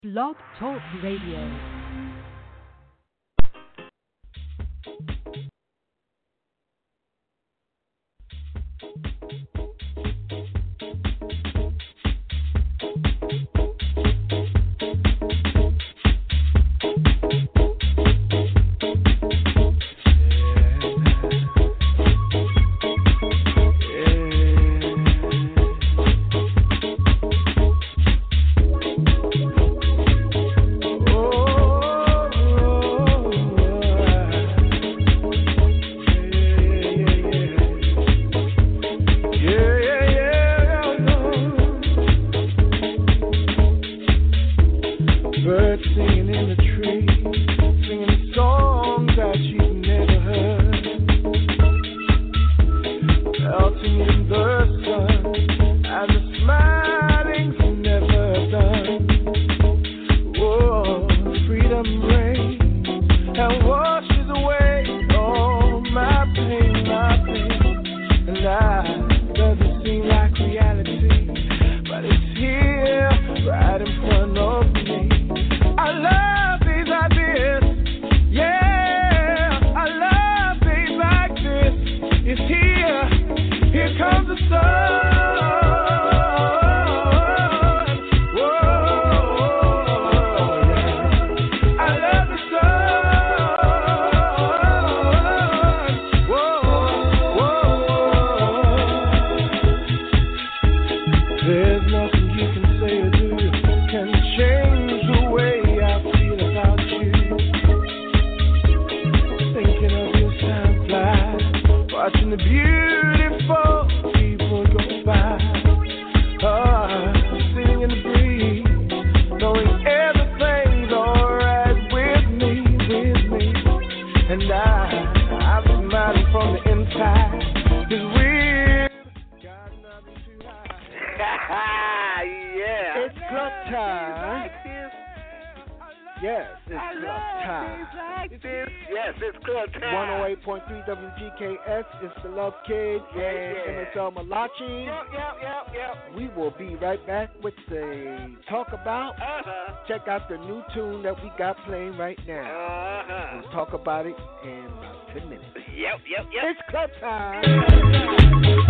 Blog Talk Radio. We will be right back with the talk about. Check out the new tune that we got playing right now. We'll talk about it in about 10 minutes. Yep. It's club time.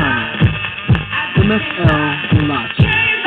MSL Malachi.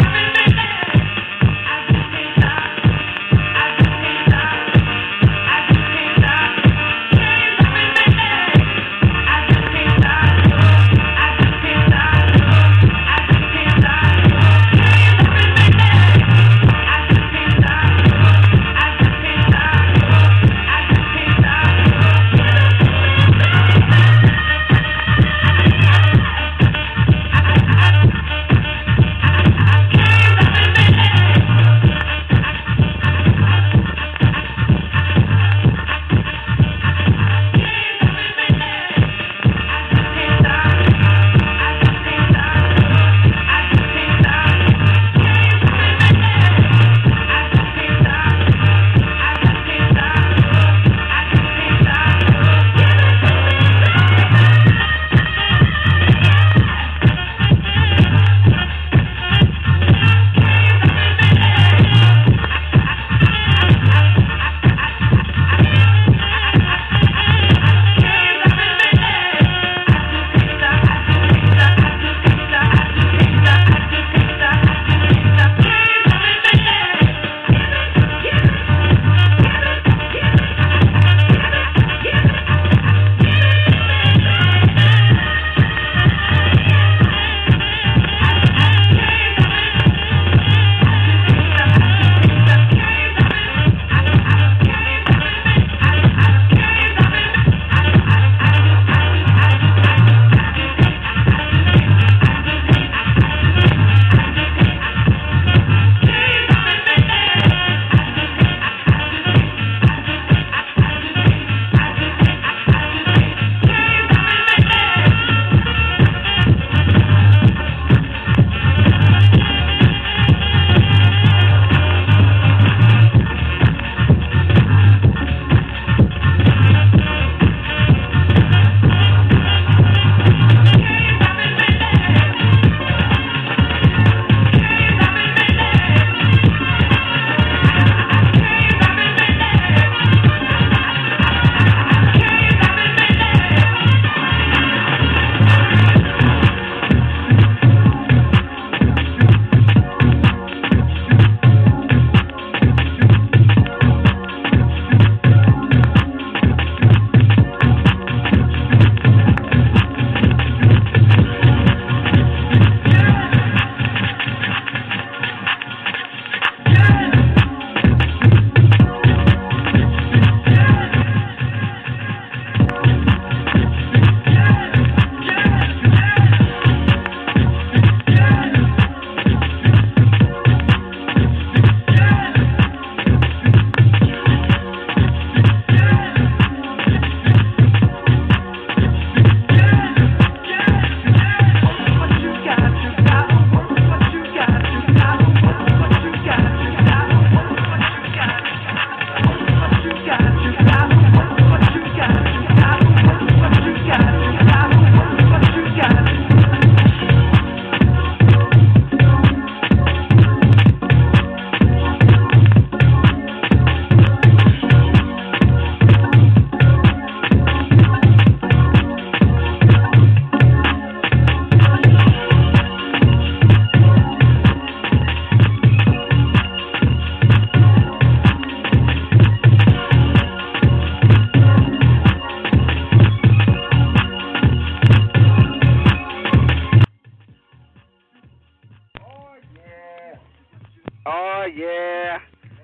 Oh, yeah.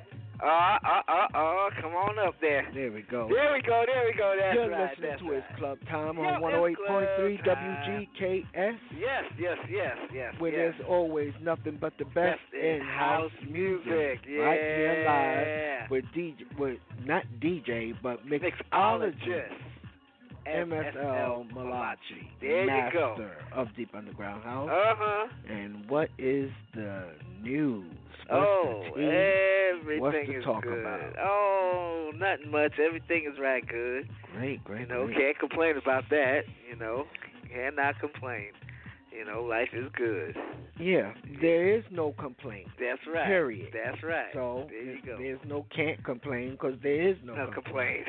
Come on up there. There we go. There we go. That's You're right. listening That's to right. It's Club Time Yeah, on 108.3 it's Club Time. WGKS. Yes. Where yes. there's always nothing but the best in house music. Yeah. Right here live with not DJ, but mixologist. MSL Malachi, There master you go. of Deep Underground House. And what is the news? Everything What's to is talk good. about? Oh, nothing much. Everything is right good. Great. Can't complain about that. Cannot complain. You know, life is good. Yeah, there is no complaint. That's right. Period. That's right. So there you go. There's no can't complain because there is no complaint.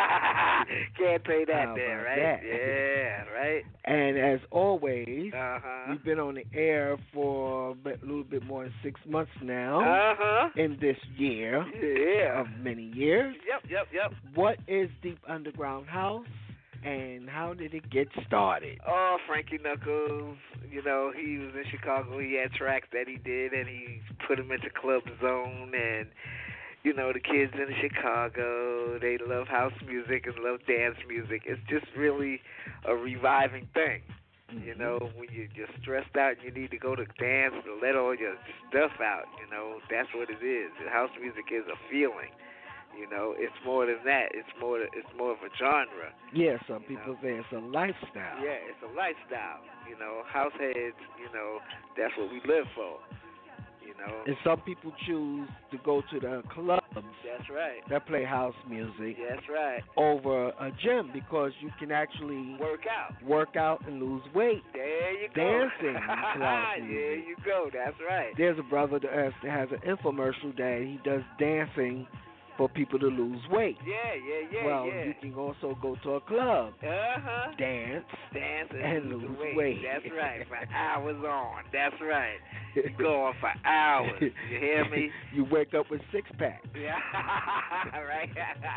Can't pay that there, right? That? Yeah, right. And as always, uh-huh. we've been on the air for a little bit more than 6 months now. Uh-huh. In this year. Yeah. Of many years. Yep. What is Deep Underground House? And how did it get started? Oh, Frankie Knuckles, you know, he was in Chicago. He had tracks that he did, and he put them into Club Zone. And, you know, the kids in Chicago, they love house music and love dance music. It's just really a reviving thing. You know, when you're just stressed out and you need to go to dance to let all your stuff out, you know, that's what it is. House music is a feeling. You know, it's more than that. It's more of a genre. Yeah, some people say it's a lifestyle. Yeah, it's a lifestyle. You know, house heads, you know, that's what we live for. You know. And some people choose to go to the clubs. That's right. That play house music. That's right. Over a gym because you can actually work out and lose weight. There you go. Dancing. There you go. That's right. There's a brother that has an infomercial that he does dancing for people to lose weight. Yeah. Well, you can also go to a club, dance and lose weight. That's right, for hours on. That's right. You go on for hours. You hear me? You wake up with 6-pack. Yeah, right.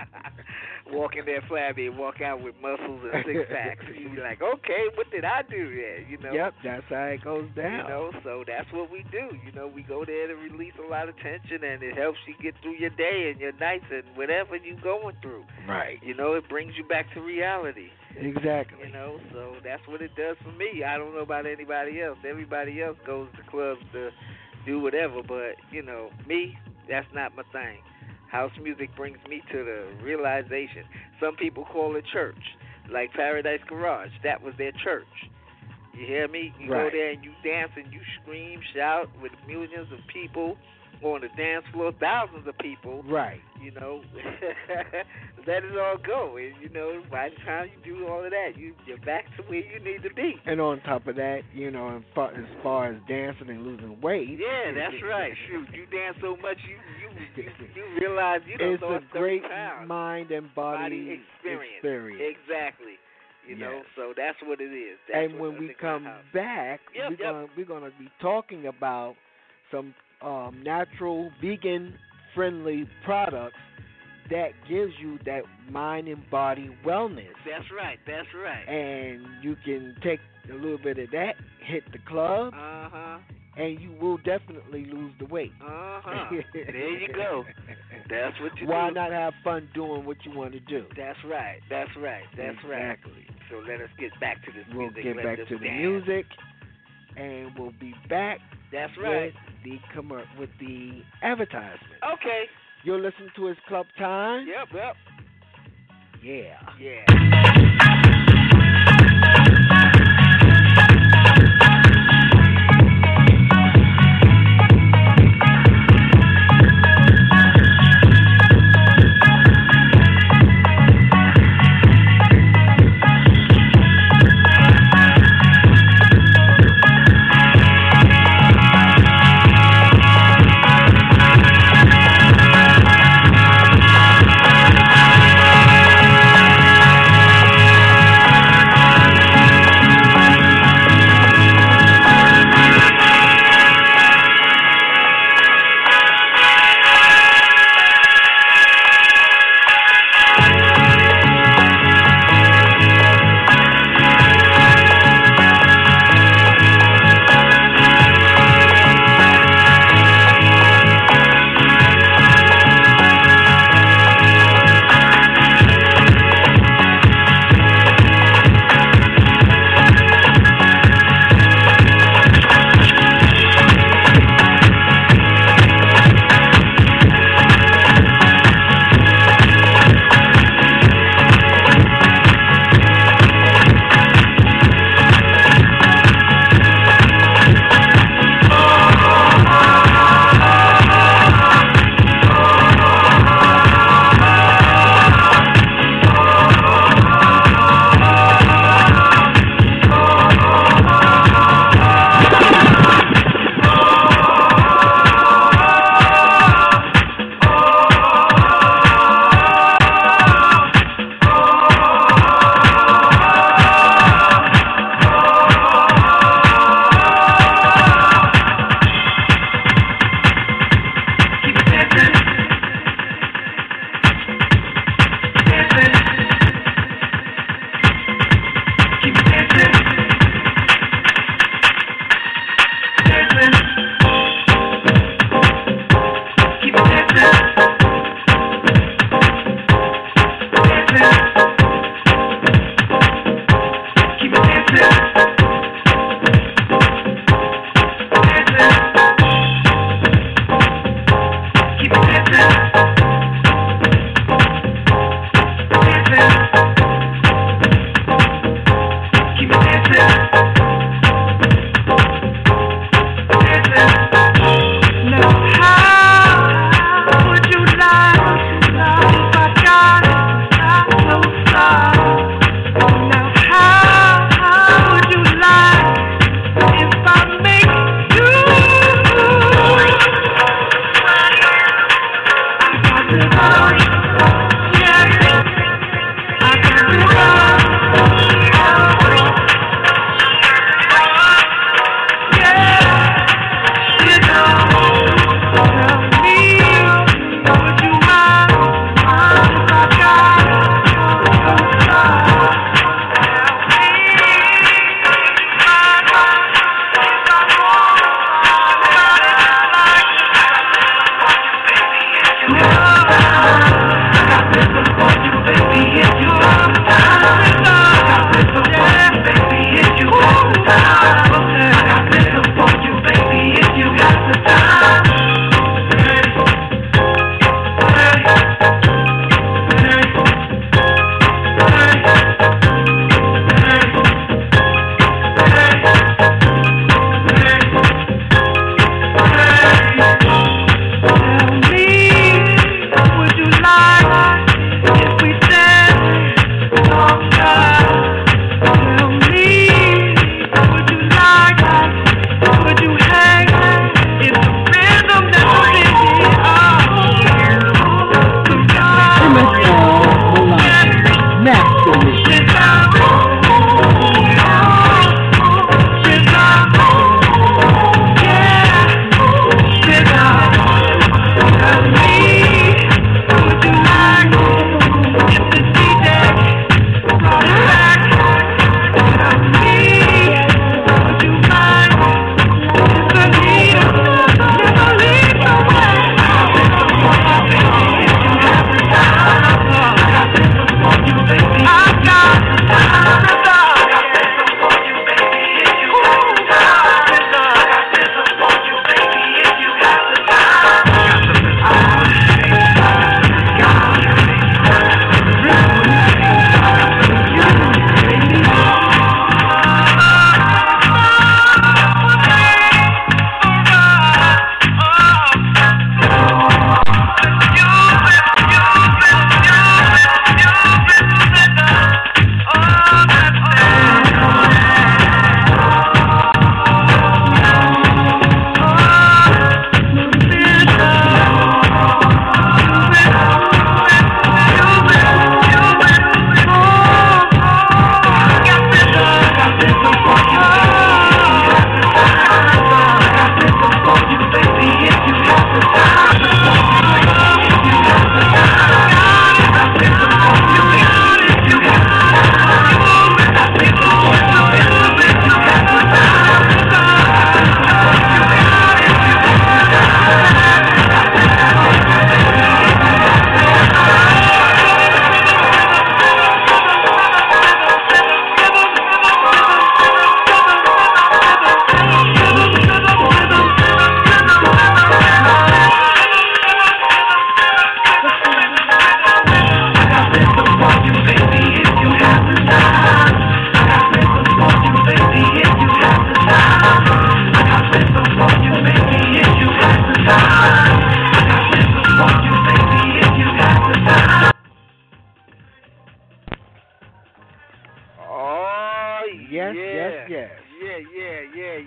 Walk in there flabby and walk out with muscles and 6-packs. You be like, okay, what did I do there? You know. Yep, that's how it goes down. You know, so that's what we do. You know, we go there to release a lot of tension, and it helps you get through your day and your nights and whatever you're going through. Right. You know, it brings you back to reality. Exactly. You know, so that's what it does for me. I don't know about anybody else. Everybody else goes to clubs to do whatever, but, you know, me, that's not my thing. House music brings me to the realization. Some people call it church, like Paradise Garage. That was their church. You hear me? You go there and you dance and you scream, shout with millions of people on the dance floor, thousands of people. Right. You know, let it all go. And, you know, by the time you do all of that, you're back to where you need to be. And on top of that, you know, as far as dancing and losing weight. Yeah, that's right. Shoot, you dance so much, you realize you don't know it's a great mind and body experience. Exactly. You know, so that's what it is. And when we come back, we're gonna be talking about some natural, vegan-friendly products that gives you that mind and body wellness. That's right. And you can take a little bit of that, hit the club, and you will definitely lose the weight. There you go. That's what you do. Why not have fun doing what you want to do? That's right. Exactly. So let us get back to this music. We'll get back to the music, and we'll be back. That's right. With the advertisement. Okay. You're listening to It's Club Time. Yep. Yeah.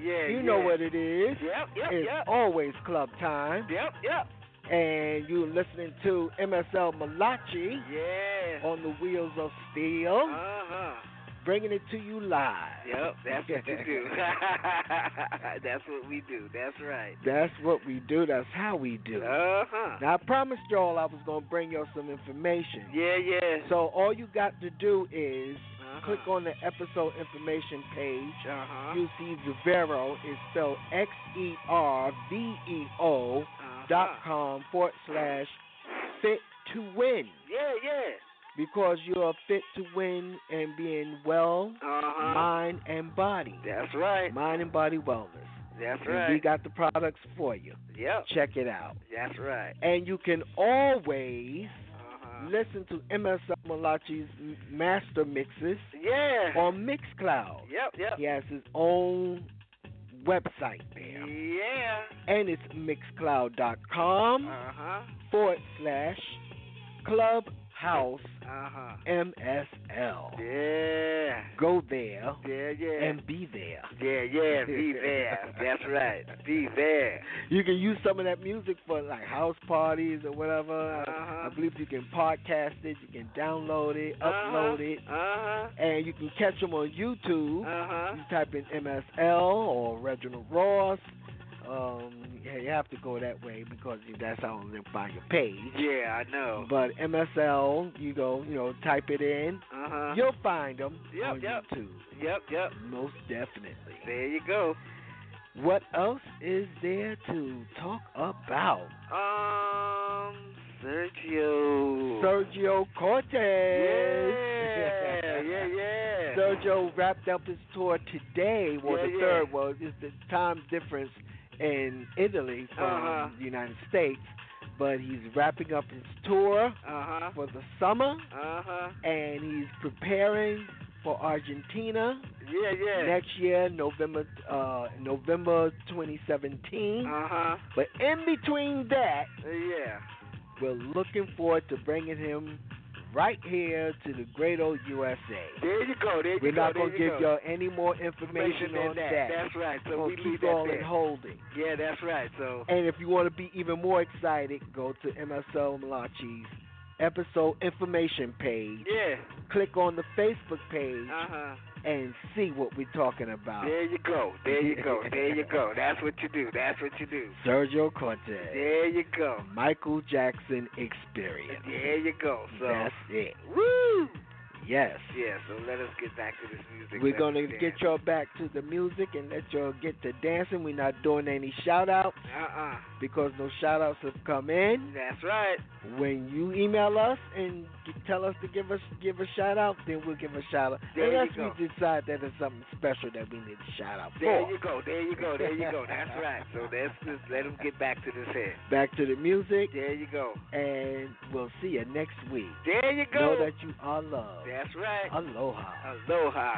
You know what it is. It's always club time. And you're listening to MSL Malachi. On the Wheels of Steel. Bringing it to you live. That's what you do. That's what we do. That's right. That's what we do. That's how we do. Now, I promised y'all I was going to bring y'all some information. So all you got to do is click on the episode information page. You see Xervo is spelled XERVEO.com/fit to win. Because you are fit to win and being well, mind and body. That's right. Mind and body wellness. That's and right. We got the products for you. Check it out. That's right. And you can always listen to MSL Malachi's master mixes on Mixcloud. He has his own website there. And it's mixcloud.com/clubhouse MSL. Go there. And be there. Be there. That's right. Be there. You can use some of that music for like house parties or whatever. I believe you can podcast it, you can download it, upload it, and you can catch them on YouTube. You type in MSL or Reginald Ross. You have to go that way because that's how they'll find your page. I know. But MSL, you go, type it in. You'll find them on YouTube. Most definitely. There you go. What else is there to talk about? Sergio Cortez. Sergio wrapped up his tour today. Well, the third was it's the time difference in Italy from the United States, but he's wrapping up his tour for the summer, and he's preparing for Argentina next year, November 2017. But in between that, we're looking forward to bringing him right here to the great old USA. There you go. We're not going to give y'all any more information on that. That's right. So we'll we keep leave that all there. in holding. That's right. So. And if you want to be even more excited, go to MSL Malachi's episode information page. Click on the Facebook page and see what we're talking about. There you go. That's what you do. Sergio Cortez. There you go. Michael Jackson Experience. There you go. So that's it. Woo! Yes. So let us get back to this music. We're going to get y'all back to the music and let y'all get to dancing. We're not doing any shout-outs because no shout-outs have come in. That's right. When you email us and tell us to give a shout-out, then we'll give a shout-out. Unless we decide that it's something special that we need a shout-out for. There you go. That's right. So let's just let them get back to this here. Back to the music. There you go. And we'll see you next week. There you go. Know that you are loved. That's right. Aloha.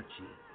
energy.